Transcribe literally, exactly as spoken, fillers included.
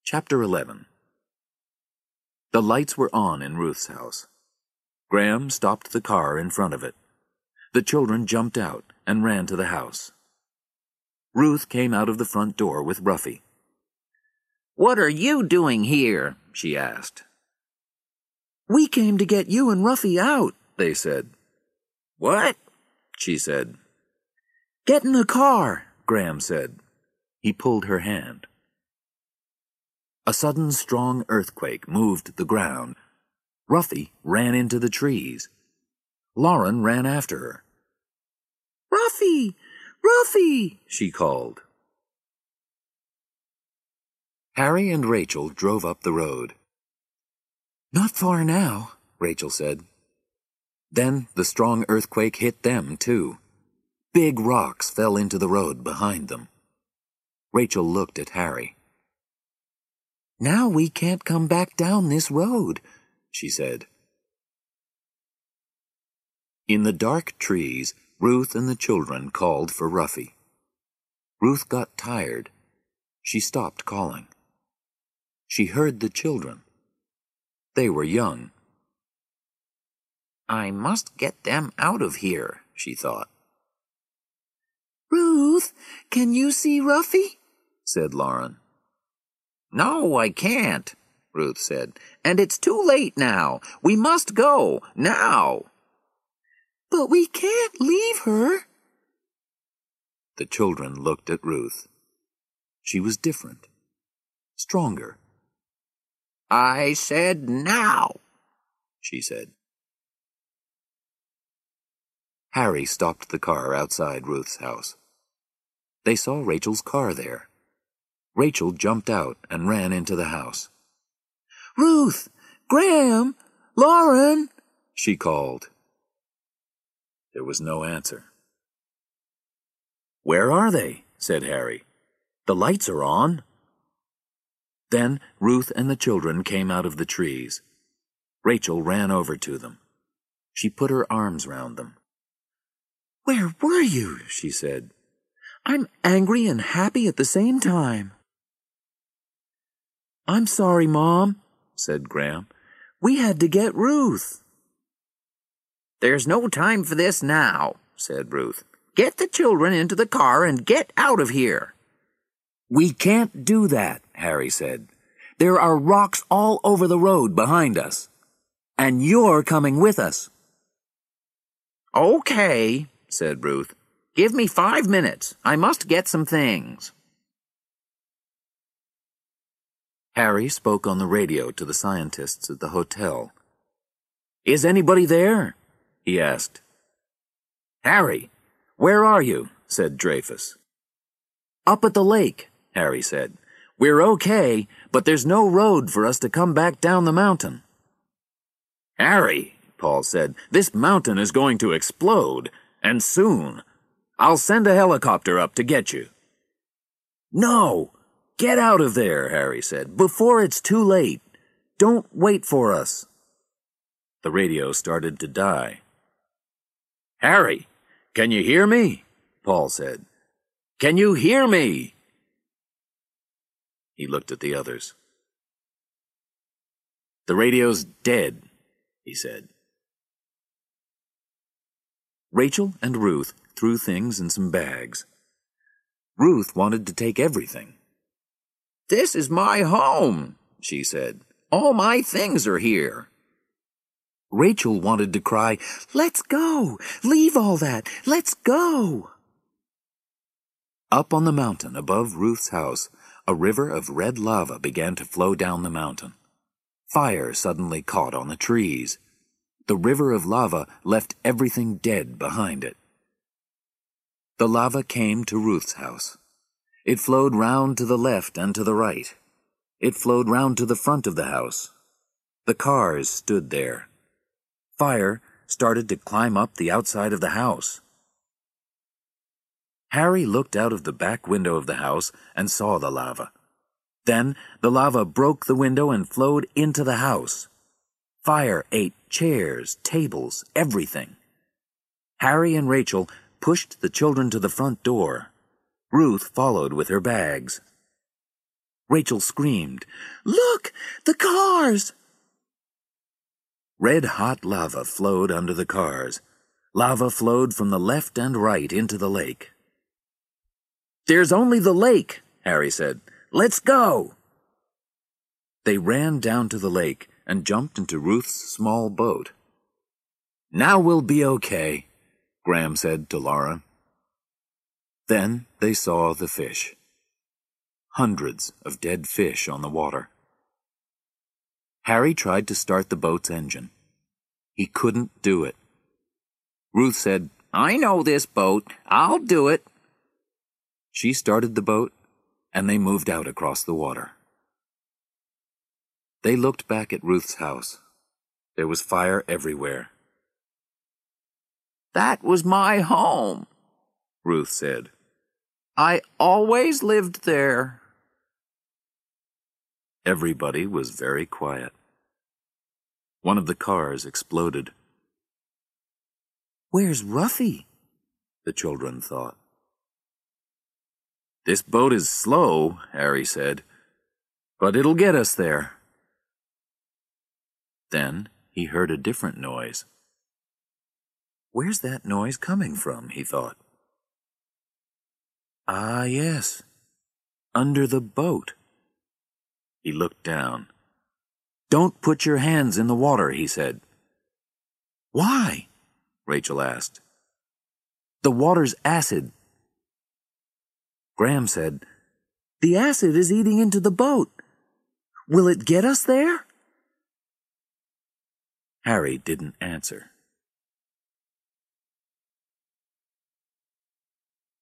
Chapter eleven. The lights were on in Ruth's house. Graham stopped the car in front of it. The children jumped out and ran to the house. Ruth came out of the front door with Ruffy. "What are you doing here?" she asked. "We came to get you and Ruffy out," they said. "What?" she said. "Get in the car," Graham said. He pulled her hand. A sudden strong earthquake moved the ground. Ruffy ran into the trees. Lauren ran after her. "Ruffy! Ruffy!" she called. Harry and Rachel drove up the road. "Not far now," Rachel said. Then the strong earthquake hit them, too. Big rocks fell into the road behind them. Rachel looked at Harry. "Now we can't come back down this road," she said. In the dark trees, Ruth and the children called for Ruffy. Ruth got tired. She stopped calling. She heard the children. They were young. "I must get them out of here," she thought. "Ruth, can you see Ruffy?" said Lauren. "No, I can't," Ruth said. "And it's too late now. We must go, now." "But we can't leave her." The children looked at Ruth. She was different, stronger. "I said now," she said. Harry stopped the car outside Ruth's house. They saw Rachel's car there. Rachel jumped out and ran into the house. "Ruth! Graham! Lauren!" she called. There was no answer. "Where are they?" said Harry. "The lights are on." Then Ruth and the children came out of the trees. Rachel ran over to them. She put her arms round them. "Where were you?" she said. "I'm angry and happy at the same time." "I'm sorry, Mom," said Graham. "We had to get Ruth." "There's no time for this now," said Ruth. "Get the children into the car and get out of here." "We can't do that," Harry said. "There are rocks all over the road behind us. And you're coming with us." "Okay," said Ruth. "Give me five minutes. I must get some things." Harry spoke on the radio to the scientists at the hotel. "Is anybody there?" he asked. "Harry, where are you?" said Dreyfus. "Up at the lake," Harry said. "We're okay, but there's no road for us to come back down the mountain." "Harry," Paul said, "this mountain is going to explode, and soon. I'll send a helicopter up to get you." "No! Get out of there," Harry said, "before it's too late. Don't wait for us." The radio started to die. "Harry, can you hear me?" Paul said. "Can you hear me?" He looked at the others. "The radio's dead," he said. Rachel and Ruth threw things in some bags. Ruth wanted to take everything. "This is my home," she said. "All my things are here." Rachel wanted to cry, "Let's go! Leave all that! Let's go!" Up on the mountain above Ruth's house, a river of red lava began to flow down the mountain. Fire suddenly caught on the trees. The river of lava left everything dead behind it. The lava came to Ruth's house. It flowed round to the left and to the right. It flowed round to the front of the house. The cars stood there. Fire started to climb up the outside of the house. Harry looked out of the back window of the house and saw the lava. Then the lava broke the window and flowed into the house. Fire ate chairs, tables, everything. Harry and Rachel pushed the children to the front door. Ruth followed with her bags. Rachel screamed, "Look, the cars!" Red-hot lava flowed under the cars. Lava flowed from the left and right into the lake. "There's only the lake," Harry said. "Let's go!" They ran down to the lake and jumped into Ruth's small boat. "Now we'll be okay," Graham said to Laura. Then they saw the fish. Hundreds of dead fish on the water. Harry tried to start the boat's engine. He couldn't do it. Ruth said, "I know this boat. I'll do it." She started the boat, and they moved out across the water. They looked back at Ruth's house. There was fire everywhere. "That was my home," Ruth said. "I always lived there." Everybody was very quiet. One of the cars exploded. "Where's Ruffy?" the children thought. "This boat is slow," Harry said, "but it'll get us there." Then he heard a different noise. "Where's that noise coming from?" he thought. "Ah, yes, under the boat." He looked down. "Don't put your hands in the water," he said. "Why?" Rachel asked. "The water's acid." Graham said, "The acid is eating into the boat. Will it get us there?" Harry didn't answer.